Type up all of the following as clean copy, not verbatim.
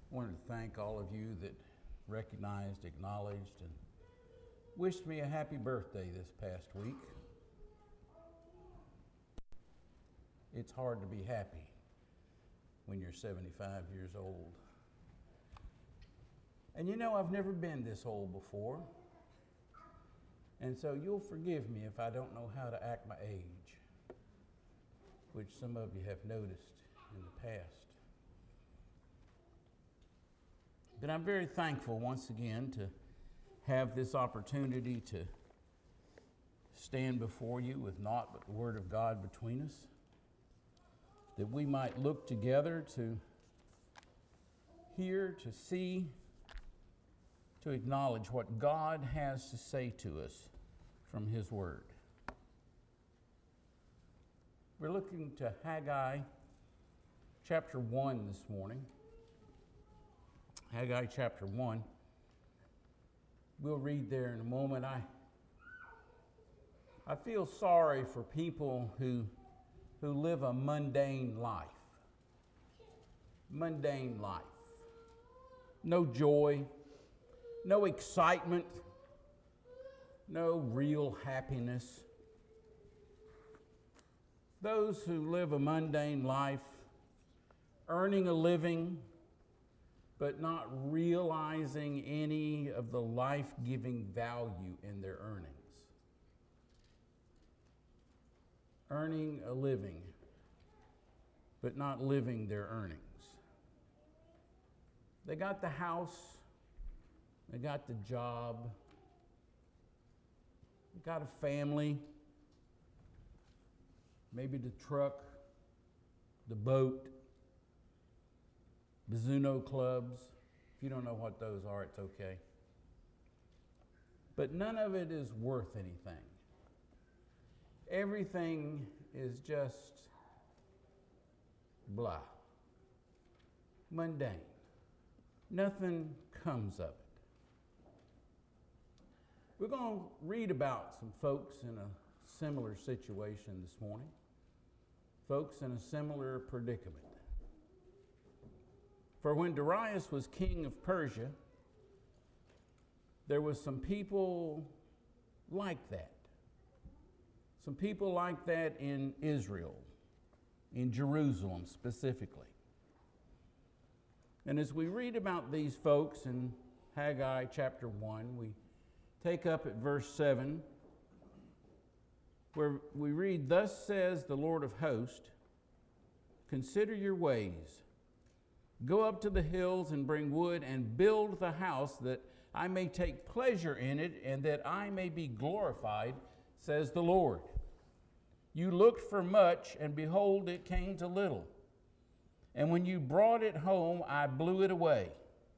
I wanted to thank all of you that recognized, acknowledged, and wished me a happy birthday this past week. It's hard to be happy when you're 75 years old. And you know, I've never been this old before. And so you'll forgive me if I don't know how to act my age, which some of you have noticed in the past. But I'm very thankful once again to have this opportunity to stand before you with naught but the Word of God between us, that we might look together to hear, to see, to acknowledge what God has to say to us from His Word. We're looking to Haggai chapter 1 this morning. Haggai chapter 1. We'll read there in a moment. I feel sorry for people who live a mundane life. Mundane life. No joy, no excitement, no real happiness. Those who live a mundane life, earning a living, but not realizing any of the life-giving value in their earnings. Earning a living, but not living their earnings. They got the house, they got the job, they got a family, maybe the truck, the boat, Mizuno clubs. If you don't know what those are, it's okay. But none of it is worth anything. Everything is just blah. Mundane. Nothing comes of it. We're going to read about some folks in a similar situation this morning. Folks in a similar predicament. For when Darius was king of Persia, there was some people like that. Some people like that in Israel, in Jerusalem specifically. And as we read about these folks in Haggai chapter 1, we take up at verse 7, where we read, "Thus says the Lord of hosts, consider your ways. Go up to the hills and bring wood and build the house that I may take pleasure in it and that I may be glorified, says the Lord. You looked for much, and behold, it came to little. And when you brought it home, I blew it away.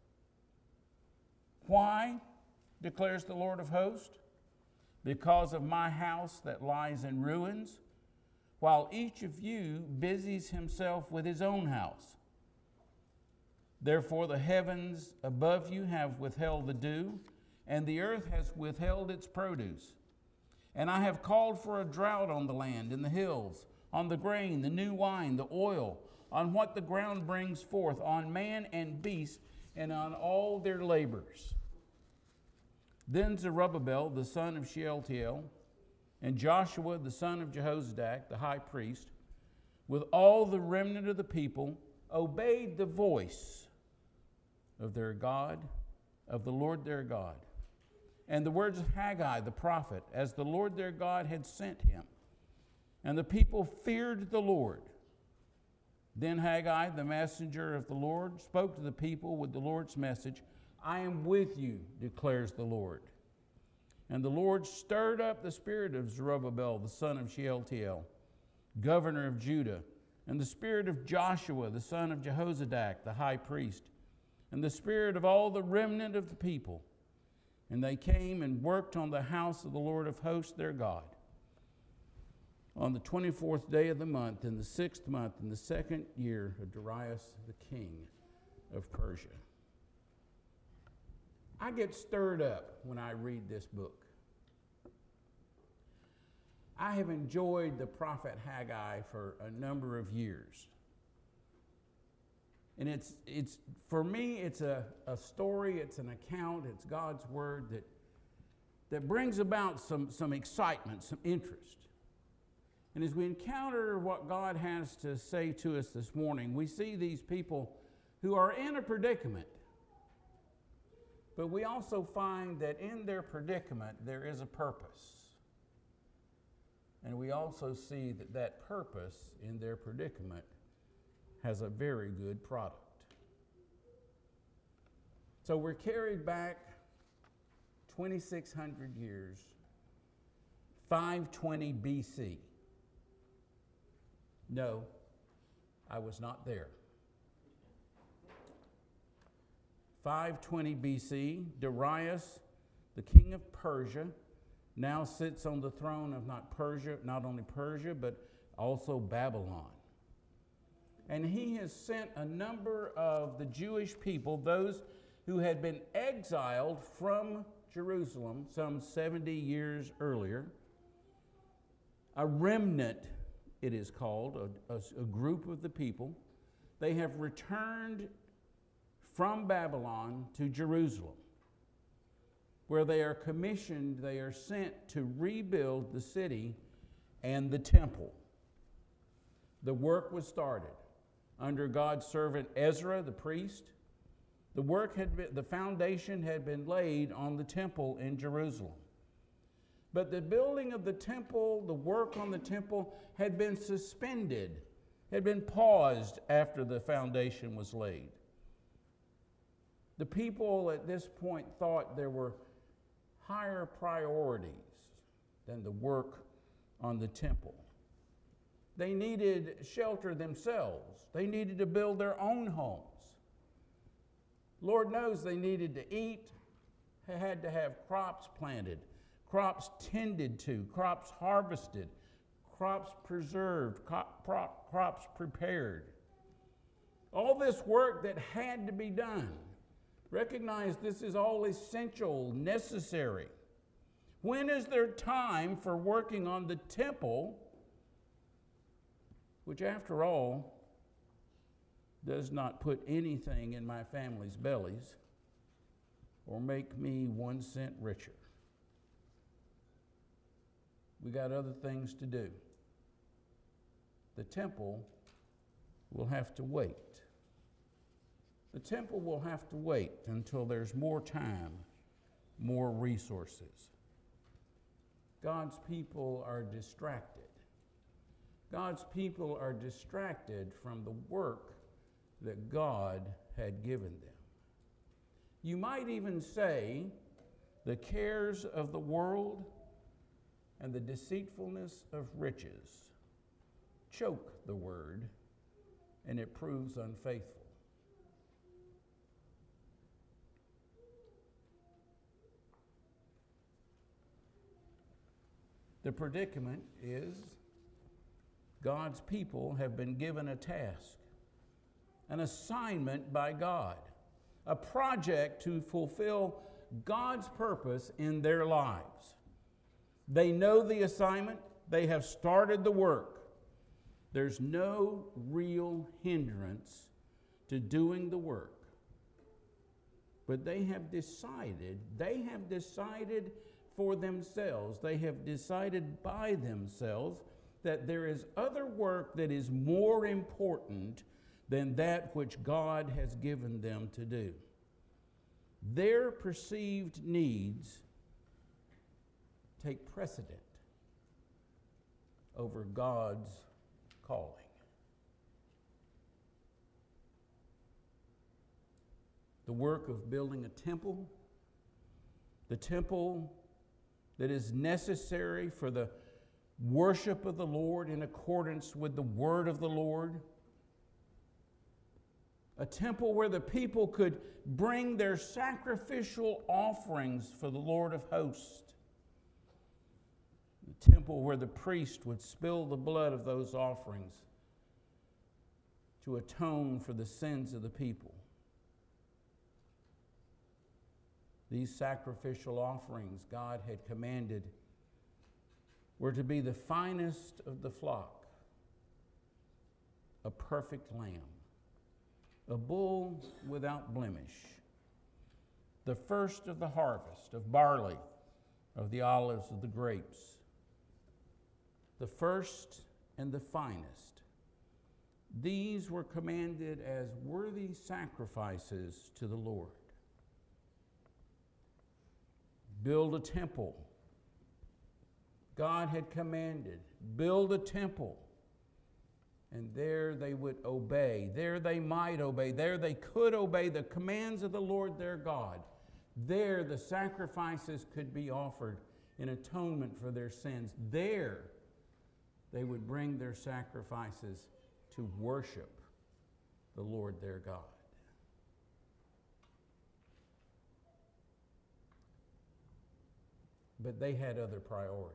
Why, declares the Lord of hosts? Because of my house that lies in ruins, while each of you busies himself with his own house. Therefore the heavens above you have withheld the dew, and the earth has withheld its produce. And I have called for a drought on the land, in the hills, on the grain, the new wine, the oil, on what the ground brings forth, on man and beast, and on all their labors. Then Zerubbabel, the son of Shealtiel, and Joshua, the son of Jehozadak, the high priest, with all the remnant of the people, obeyed the voice of their God, of the Lord their God, and the words of Haggai the prophet, as the Lord their God had sent him. And the people feared the Lord. Then Haggai, the messenger of the Lord, spoke to the people with the Lord's message, I am with you, declares the Lord. And the Lord stirred up the spirit of Zerubbabel, the son of Shealtiel, governor of Judah, and the spirit of Joshua, the son of Jehozadak, the high priest, and the spirit of all the remnant of the people. And they came and worked on the house of the Lord of hosts their God. On the 24th day of the month, in the 6th month, in the 2nd year of Darius the king of Persia. I get stirred up when I read this book. I have enjoyed the prophet Haggai for a number of years. And it's for me, it's a story, it's an account, it's God's word that brings about some excitement, some interest. And as we encounter what God has to say to us this morning, we see these people who are in a predicament. But we also find that in their predicament, there is a purpose. And we also see that purpose in their predicament has a very good product. So we're carried back 2,600 years, 520 BC. No, I was not there. 520 BC, Darius, the king of Persia, now sits on the throne of not only Persia, but also Babylon. And he has sent a number of the Jewish people, those who had been exiled from Jerusalem some 70 years earlier, a remnant, it is called, a group of the people. They have returned from Babylon to Jerusalem, where they are commissioned, they are sent to rebuild the city and the temple. The work was started under God's servant Ezra, the priest. The foundation had been laid on the temple in Jerusalem. But the building of the temple, the work on the temple had been suspended, had been paused after the foundation was laid. The people at this point thought there were higher priorities than the work on the temple. They needed shelter themselves. They needed to build their own homes. Lord knows they needed to eat, had to have crops planted, crops tended to, crops harvested, crops preserved, crops prepared. All this work that had to be done. Recognize this is all essential, necessary. When is there time for working on the temple, which after all does not put anything in my family's bellies or make me 1 cent richer? We got other things to do. The temple will have to wait. The temple will have to wait until there's more time, more resources. God's people are distracted. God's people are distracted from the work that God had given them. You might even say the cares of the world and the deceitfulness of riches choke the word, and it proves unfaithful. The predicament is God's people have been given a task, an assignment by God, a project to fulfill God's purpose in their lives. They know the assignment. They have started the work. There's no real hindrance to doing the work. But they have decided for themselves, they have decided by themselves that there is other work that is more important than that which God has given them to do. Their perceived needs take precedent over God's calling. The work of building a temple, the temple that is necessary for the worship of the Lord in accordance with the word of the Lord. A temple where the people could bring their sacrificial offerings for the Lord of hosts. A temple where the priest would spill the blood of those offerings to atone for the sins of the people. These sacrificial offerings God had commanded were to be the finest of the flock, a perfect lamb, a bull without blemish, the first of the harvest of barley, of the olives, of the grapes, the first and the finest. These were commanded as worthy sacrifices to the Lord. Build a temple. God had commanded, build a temple. And there they would obey. There they might obey. There they could obey the commands of the Lord their God. There the sacrifices could be offered in atonement for their sins. There they would bring their sacrifices to worship the Lord their God. But they had other priorities.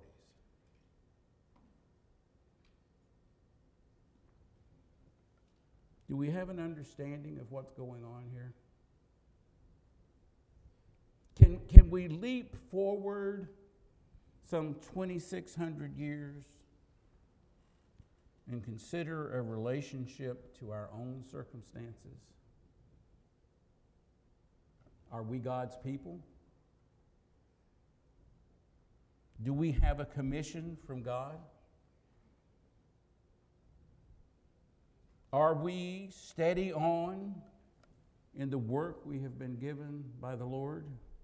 Do we have an understanding of what's going on here? Can we leap forward some 2,600 years and consider a relationship to our own circumstances? Are we God's people? Do we have a commission from God? Are we steady on in the work we have been given by the Lord?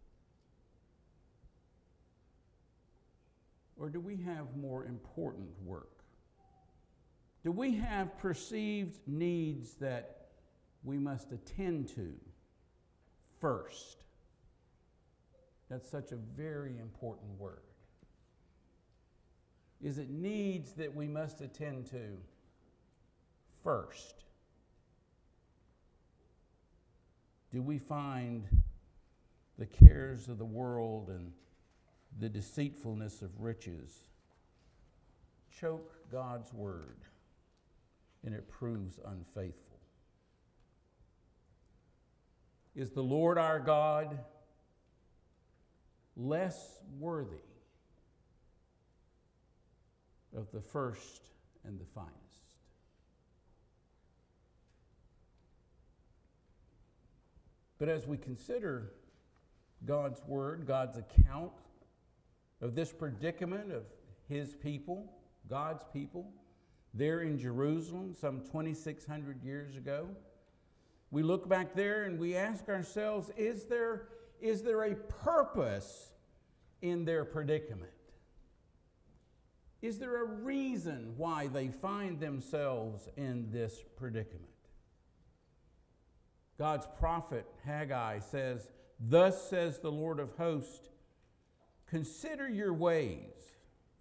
Or do we have more important work? Do we have perceived needs that we must attend to first? That's such a very important word. Is it needs that we must attend to first? Do we find the cares of the world and the deceitfulness of riches choke God's word and it proves unfaithful? Is the Lord our God less worthy of the first and the finest? But as we consider God's word, God's account of this predicament of his people, God's people, there in Jerusalem some 2,600 years ago, we look back there and we ask ourselves, is there a purpose in their predicament? Is there a reason why they find themselves in this predicament? God's prophet Haggai says, "Thus says the Lord of hosts, consider your ways."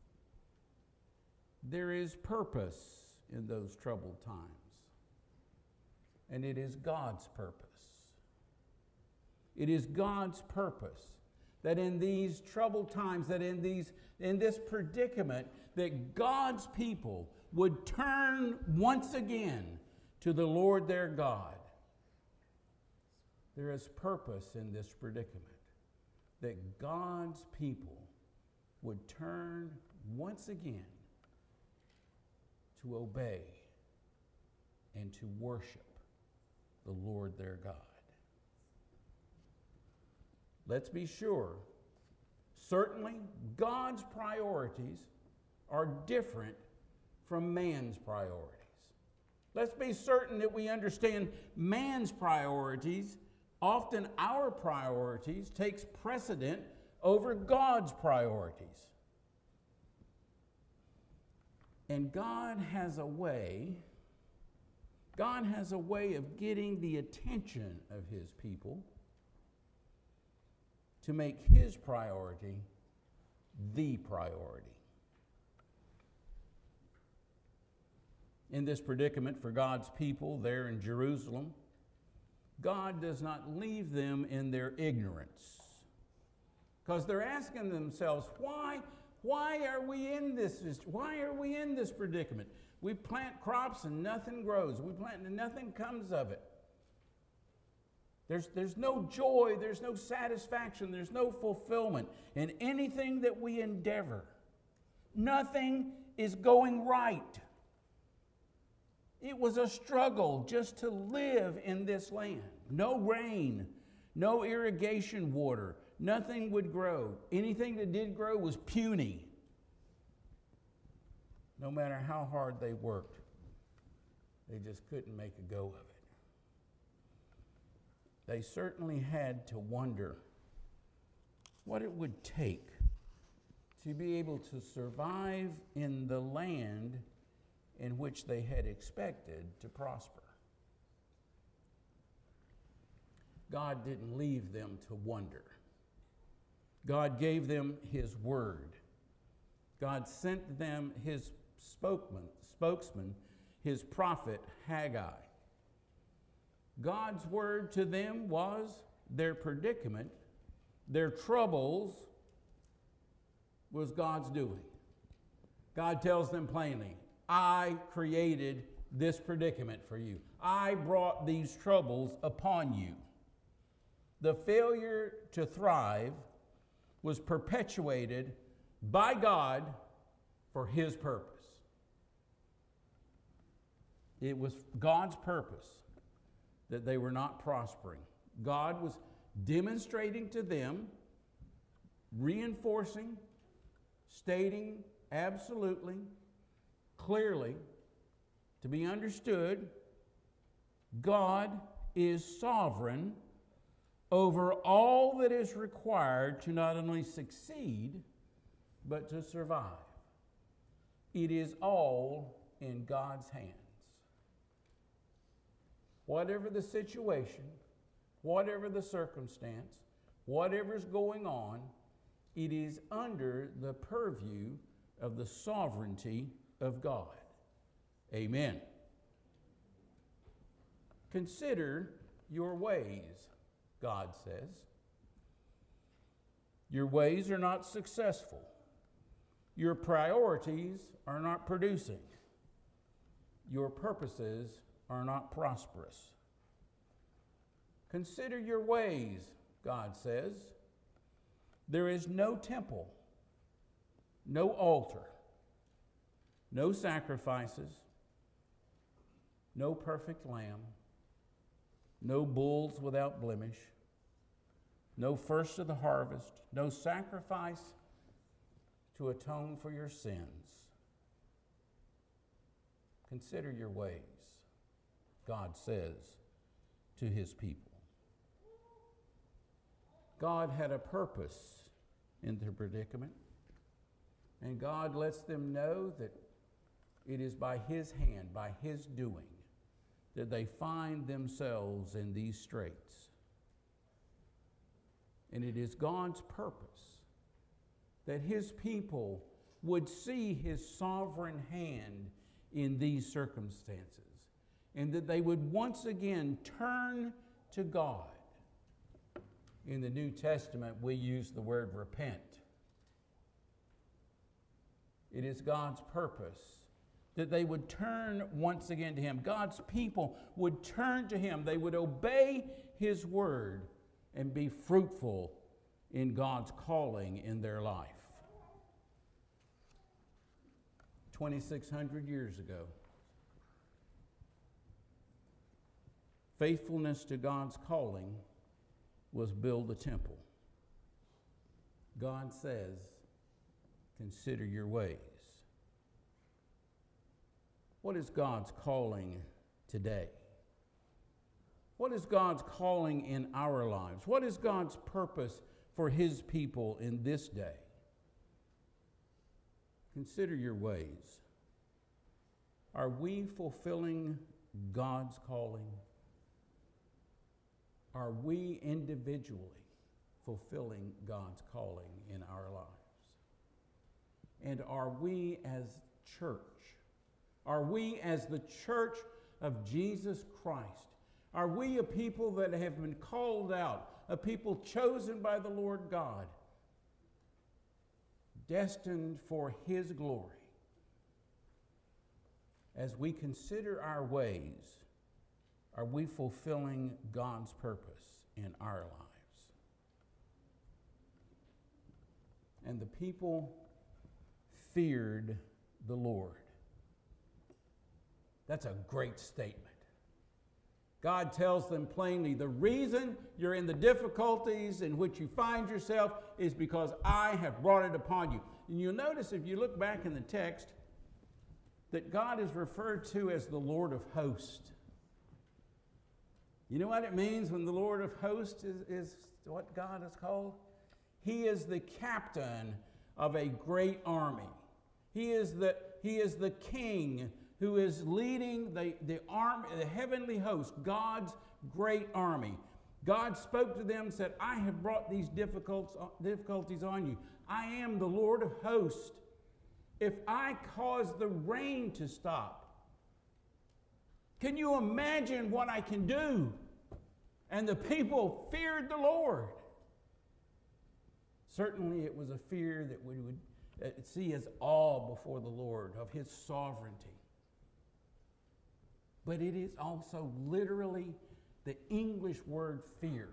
There is purpose in those troubled times. And it is God's purpose. It is God's purpose that in these troubled times, that in this predicament, that God's people would turn once again to the Lord their God. There is purpose in this predicament, that God's people would turn once again to obey and to worship the Lord their God. Let's be sure, certainly God's priorities are different from man's priorities. Let's be certain that we understand man's priorities. Often our priorities takes precedent over God's priorities. And God has a way of getting the attention of his people to make his priority the priority. In this predicament for God's people there in Jerusalem, God does not leave them in their ignorance. Because they're asking themselves, why are we in this predicament? We plant crops and nothing grows. We plant and nothing comes of it. There's no joy, there's no satisfaction, there's no fulfillment in anything that we endeavor. Nothing is going right. It was a struggle just to live in this land. No rain, no irrigation water, nothing would grow. Anything that did grow was puny. No matter how hard they worked, they just couldn't make a go of it. They certainly had to wonder what it would take to be able to survive in the land in which they had expected to prosper. God didn't leave them to wonder. God gave them His word. God sent them His spokesman, His prophet Haggai. God's word to them was their predicament, their troubles was God's doing. God tells them plainly, I created this predicament for you. I brought these troubles upon you. The failure to thrive was perpetuated by God for His purpose. It was God's purpose that they were not prospering. God was demonstrating to them, reinforcing, stating absolutely, clearly, to be understood, God is sovereign over all that is required to not only succeed, but to survive. It is all in God's hands. Whatever the situation, whatever the circumstance, whatever's going on, it is under the purview of the sovereignty of God. Amen. Consider your ways, God says. Your ways are not successful. Your priorities are not producing. Your purposes are not prosperous. Consider your ways, God says. There is no temple, no altar, no sacrifices, no perfect lamb, no bulls without blemish, no first of the harvest, no sacrifice to atone for your sins. Consider your ways, God says to His people. God had a purpose in their predicament, and God lets them know that it is by His hand, by His doing, that they find themselves in these straits. And it is God's purpose that His people would see His sovereign hand in these circumstances, and that they would once again turn to God. In the New Testament, we use the word repent. It is God's purpose that they would turn once again to Him. God's people would turn to Him. They would obey His word and be fruitful in God's calling in their life. 2,600 years ago, faithfulness to God's calling was build a temple. God says, consider your ways. What is God's calling today? What is God's calling in our lives? What is God's purpose for His people in this day? Consider your ways. Are we fulfilling God's calling? Are we individually fulfilling God's calling in our lives? And are we as church, are we as the church of Jesus Christ, are we a people that have been called out, a people chosen by the Lord God, destined for His glory? As we consider our ways, are we fulfilling God's purpose in our lives? And the people feared the Lord. That's a great statement. God tells them plainly, the reason you're in the difficulties in which you find yourself is because I have brought it upon you. And you'll notice if you look back in the text that God is referred to as the Lord of hosts. You know what it means when the Lord of hosts is what God is called? He is the captain of a great army. He is the king who is leading the army, the heavenly host, God's great army. God spoke to them and said, I have brought these difficulties on you. I am the Lord of hosts. If I cause the rain to stop, can you imagine what I can do? And the people feared the Lord. Certainly it was a fear that we would see as awe before the Lord of His sovereignty. But it is also literally the English word fear.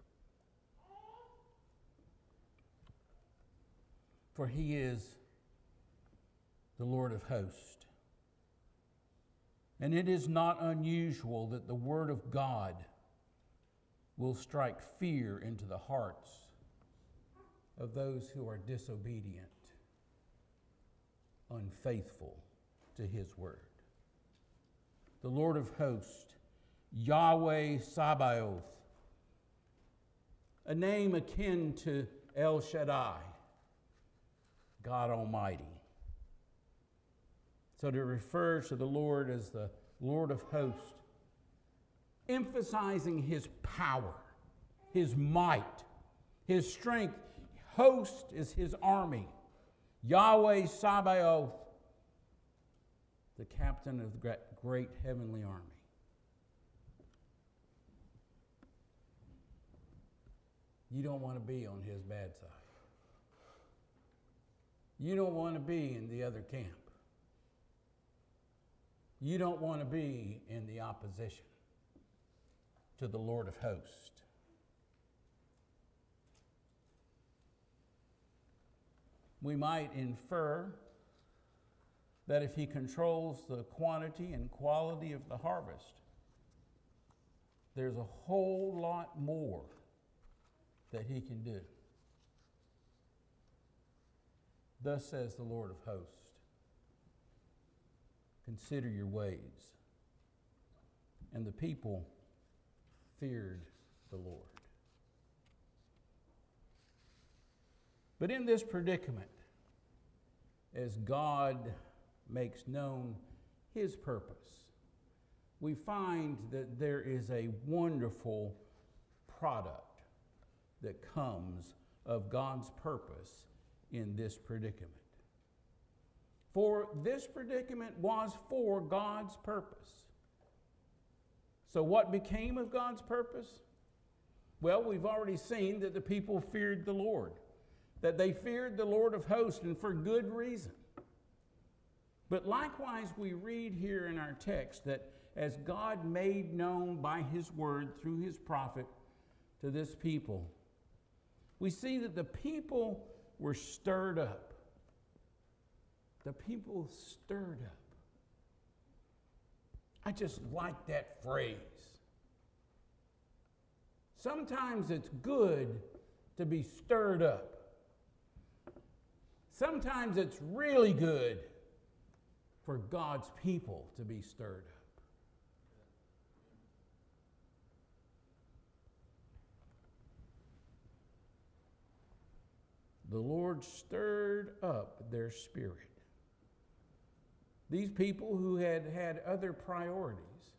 For He is the Lord of hosts. And it is not unusual that the Word of God will strike fear into the hearts of those who are disobedient, unfaithful to His Word. The Lord of hosts, Yahweh Sabaoth, a name akin to El Shaddai, God Almighty. So to refer to the Lord as the Lord of hosts, emphasizing His power, His might, His strength. Host is His army. Yahweh Sabaoth, the captain of the great heavenly army. You don't want to be on His bad side. You don't want to be in the other camp. You don't want to be in the opposition to the Lord of hosts. We might infer that if He controls the quantity and quality of the harvest, there's a whole lot more that He can do. Thus says the Lord of hosts, consider your ways. And the people feared the Lord. But in this predicament, as God makes known His purpose, we find that there is a wonderful product that comes of God's purpose in this predicament. For this predicament was for God's purpose. So what became of God's purpose? Well, we've already seen that the people feared the Lord, that they feared the Lord of hosts, and for good reason. But likewise, we read here in our text that as God made known by His word through His prophet to this people, we see that the people were stirred up. The people stirred up. I just like that phrase. Sometimes it's good to be stirred up. Sometimes it's really good for God's people to be stirred up. The Lord stirred up their spirit. These people who had had other priorities,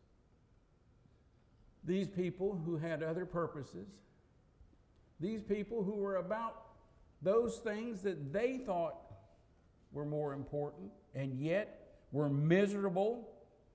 these people who had other purposes, these people who were about those things that they thought were more important and yet were miserable,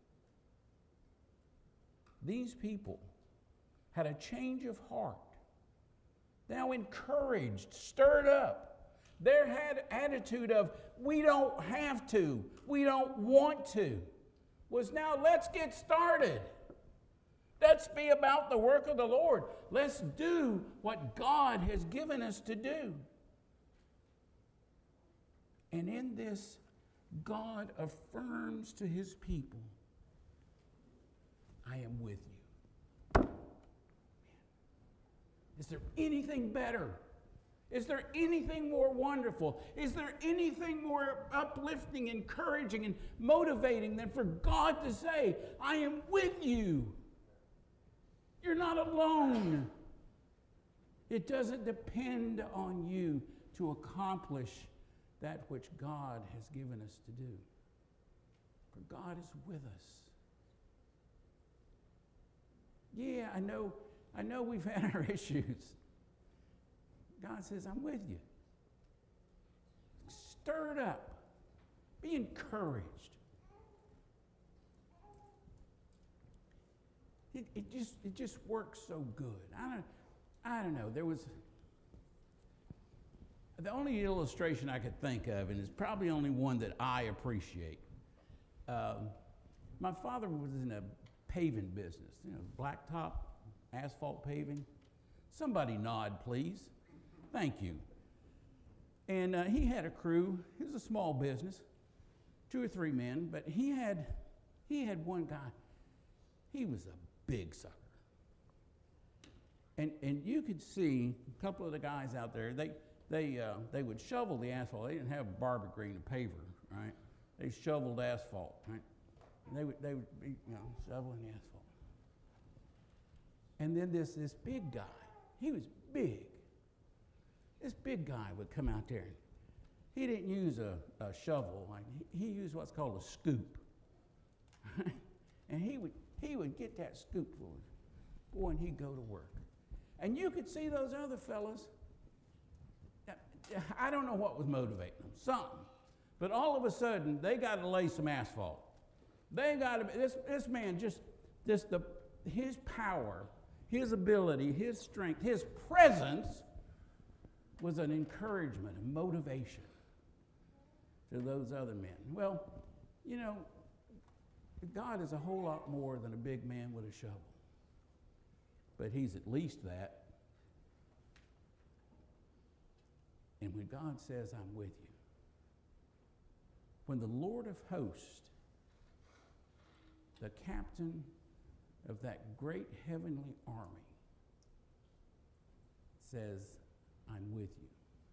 these people had a change of heart. Now encouraged, stirred up. Their attitude of, we don't have to, we don't want to, was now let's get started. Let's be about the work of the Lord. Let's do what God has given us to do. And in this, God affirms to His people I am with you. Is there anything better? Is there anything more wonderful? Is there anything more uplifting, encouraging, and motivating than for God to say, I am with you? You're not alone. It doesn't depend on you to accomplish that which God has given us to do. For God is with us. Yeah, I know we've had our issues. God says, I'm with you. Stir it up. Be encouraged. It just works so good. I don't know. There was the only illustration I could think of, and it's probably only one that I appreciate. My father was in a paving business, blacktop, asphalt paving. Somebody nod, please. Thank you. And he had a crew. It was a small business, 2 or 3 men, but he had one guy. He was a big sucker. And you could see a couple of the guys out there, they would shovel the asphalt. They didn't have Barbara Green, a paver, right? They shoveled asphalt, right? And they would be, shoveling the asphalt. And then this big guy, he was big. This big guy would come out there. He didn't use a shovel. He used what's called a scoop. And he would get that scoop full. Boy, and he'd go to work. And you could see those other fellas. I don't know what was motivating them. Something. But all of a sudden, they got to lay some asphalt. They got to. This man his power, his ability, his strength, his presence was an encouragement, a motivation to those other men. Well, God is a whole lot more than a big man with a shovel. But he's at least that. And when God says, I'm with you, when the Lord of hosts, the captain of that great heavenly army, says, I'm with you,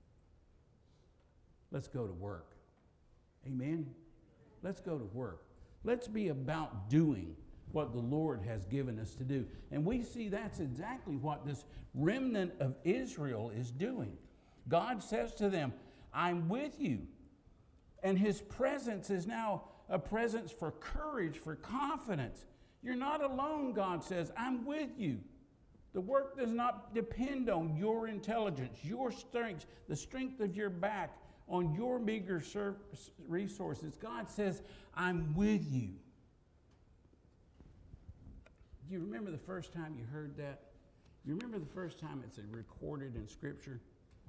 let's go to work. Amen? Let's go to work. Let's be about doing what the Lord has given us to do. And we see that's exactly what this remnant of Israel is doing. God says to them, I'm with you. And his presence is now a presence for courage, for confidence. You're not alone, God says. I'm with you. The work does not depend on your intelligence, your strength, the strength of your back, on your meager resources. God says, I'm with you. Do you remember the first time you heard that? You remember the first time it's recorded in Scripture?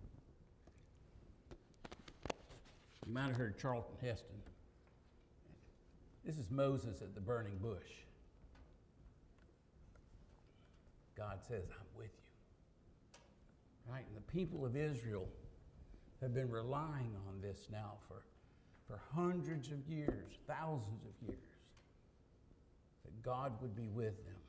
You might have heard Charlton Heston. This is Moses at the burning bush. God says, I'm with you. Right? And the people of Israel have been relying on this now for hundreds of years, thousands of years, that God would be with them.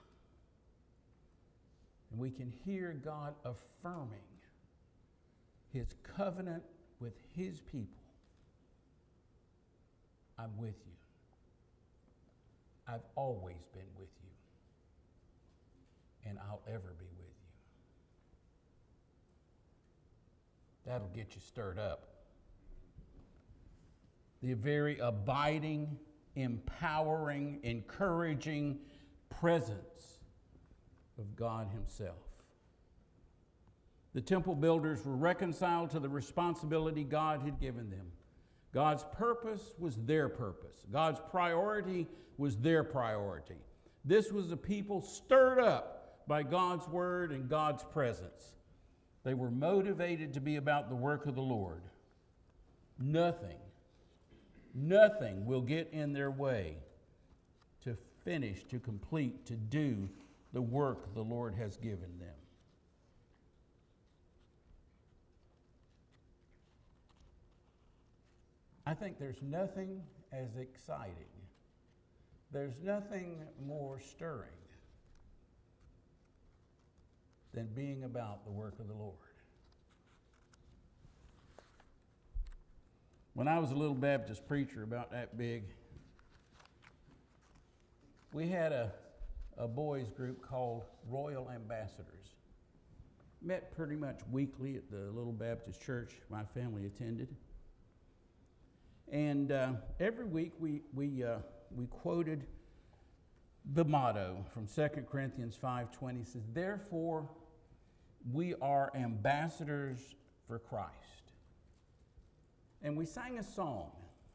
And we can hear God affirming his covenant with his people. I'm with you. I've always been with you. And I'll ever be with you. That'll get you stirred up. The very abiding, empowering, encouraging presence of God himself. The temple builders were reconciled to the responsibility God had given them. God's purpose was their purpose. God's priority was their priority. This was a people stirred up by God's word and God's presence. They were motivated to be about the work of the Lord. Nothing will get in their way to finish, to complete, to do the work the Lord has given them. I think there's nothing as exciting, there's nothing more stirring than being about the work of the Lord. When I was a little Baptist preacher about that big, we had a boys group called Royal Ambassadors. Met pretty much weekly at the little Baptist church my family attended. And every week we quoted the motto from 2 Corinthians 5:20. It says, "Therefore we are ambassadors for Christ." And we sang a song.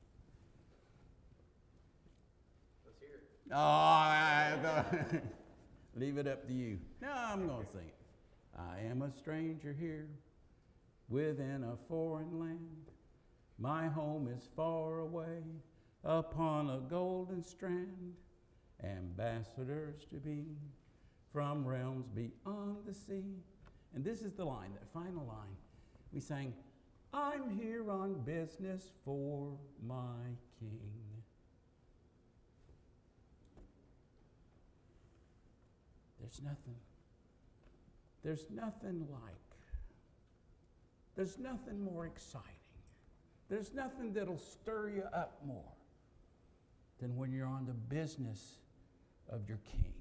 Let's hear it. Oh, leave it up to you. No, I'm going to sing it. I am a stranger here within a foreign land. My home is far away upon a golden strand. Ambassadors to be from realms beyond the sea. And this is the line, that final line. We sang, I'm here on business for my King. There's nothing more exciting. There's nothing that'll stir you up more than when you're on the business of your King.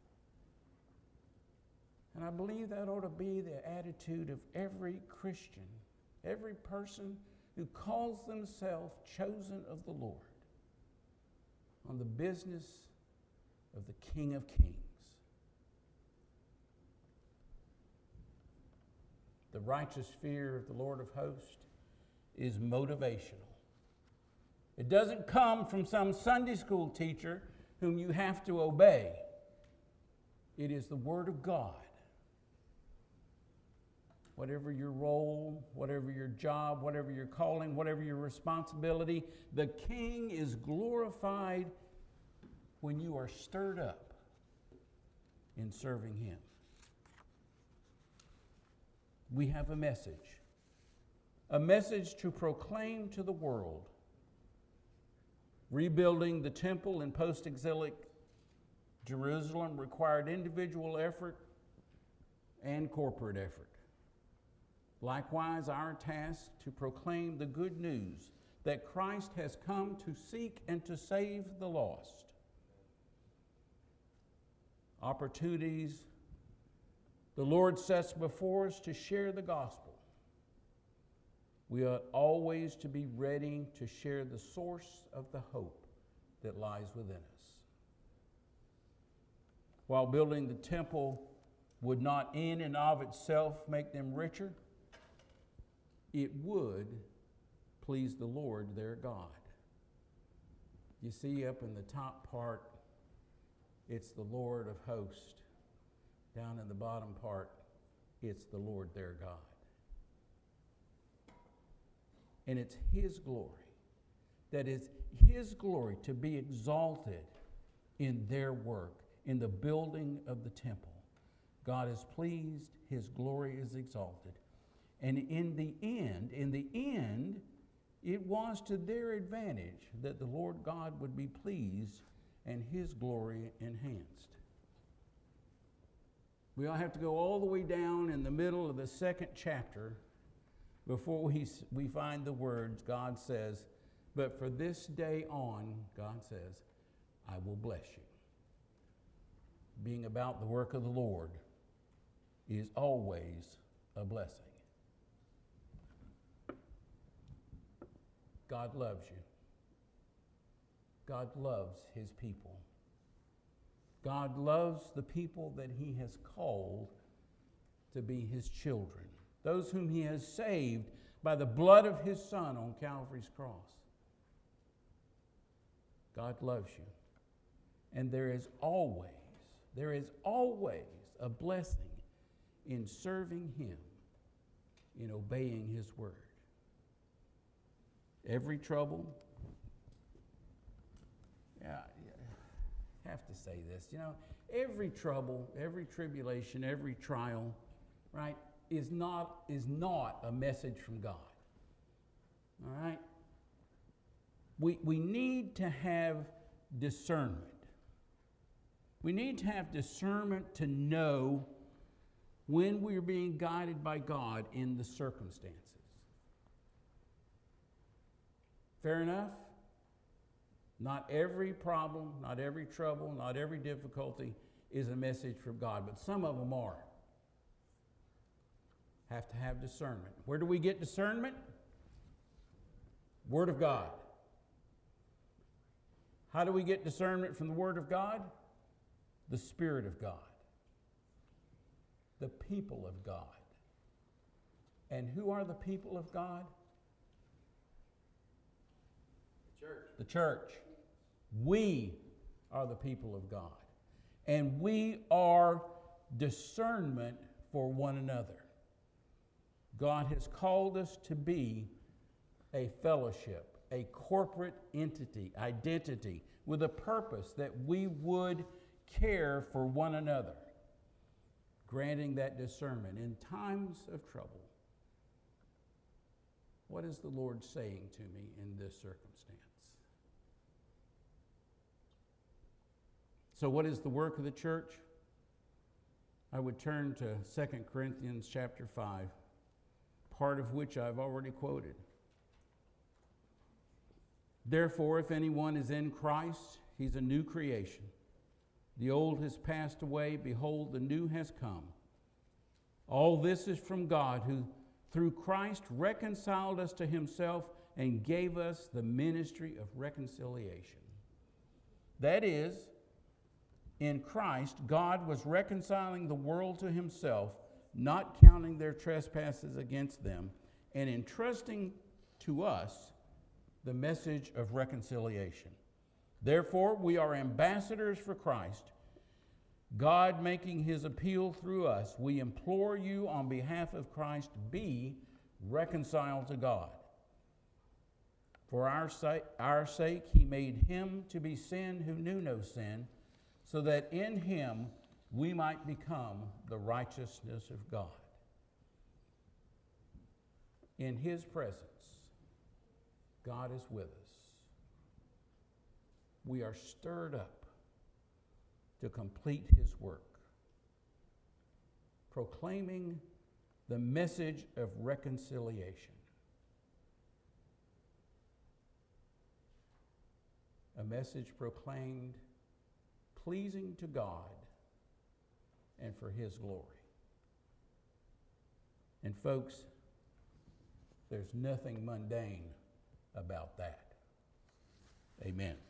And I believe that ought to be the attitude of every Christian, every person who calls themselves chosen of the Lord, on the business of the King of Kings. The righteous fear of the Lord of hosts is motivational. It doesn't come from some Sunday school teacher whom you have to obey. It is the Word of God. Whatever your role, whatever your job, whatever your calling, whatever your responsibility, the King is glorified when you are stirred up in serving Him. We have a message to proclaim to the world. Rebuilding the temple in post-exilic Jerusalem required individual effort and corporate effort. Likewise, our task to proclaim the good news that Christ has come to seek and to save the lost. Opportunities the Lord sets before us to share the gospel. We ought always to be ready to share the source of the hope that lies within us. While building the temple would not in and of itself make them richer, it would please the Lord their God. You see up in the top part, it's the Lord of hosts. Down in the bottom part, it's the Lord their God. And it's His glory. That is His glory to be exalted in their work, in the building of the temple. God is pleased, His glory is exalted. And in the end, it was to their advantage that the Lord God would be pleased and His glory enhanced. We all have to go all the way down in the middle of the second chapter before we find the words God says, but for this day on, God says, I will bless you. Being about the work of the Lord is always a blessing. God loves you. God loves His people. God loves the people that He has called to be His children, those whom He has saved by the blood of His Son on Calvary's cross. God loves you. And there is always a blessing in serving Him, in obeying His word. Every trouble, I have to say this, every trouble, every tribulation, every trial, right, is not a message from God. All right? We need to have discernment. We need to have discernment to know when we're being guided by God in the circumstances. Fair enough? Not every problem, not every trouble, not every difficulty is a message from God, but some of them are. Have to have discernment. Where do we get discernment? Word of God. How do we get discernment from the Word of God? The Spirit of God. The people of God. And who are the people of God? The church. The church. We are the people of God. And we are discernment for one another. God has called us to be a fellowship, a corporate entity, identity, with a purpose that we would care for one another, granting that discernment in times of trouble. What is the Lord saying to me in this circumstance? So what is the work of the church? I would turn to 2 Corinthians chapter 5, part of which I've already quoted. Therefore, if anyone is in Christ, he's a new creation. The old has passed away. Behold, the new has come. All this is from God, who through Christ reconciled us to himself and gave us the ministry of reconciliation. That is, in Christ, God was reconciling the world to himself, not counting their trespasses against them, and entrusting to us the message of reconciliation. Therefore, we are ambassadors for Christ, God making his appeal through us. We implore you on behalf of Christ, be reconciled to God. For our sake, he made him to be sin who knew no sin, so that in him we might become the righteousness of God. In his presence, God is with us. We are stirred up to complete his work, proclaiming the message of reconciliation. A message proclaimed pleasing to God and for his glory. And folks, there's nothing mundane about that. Amen.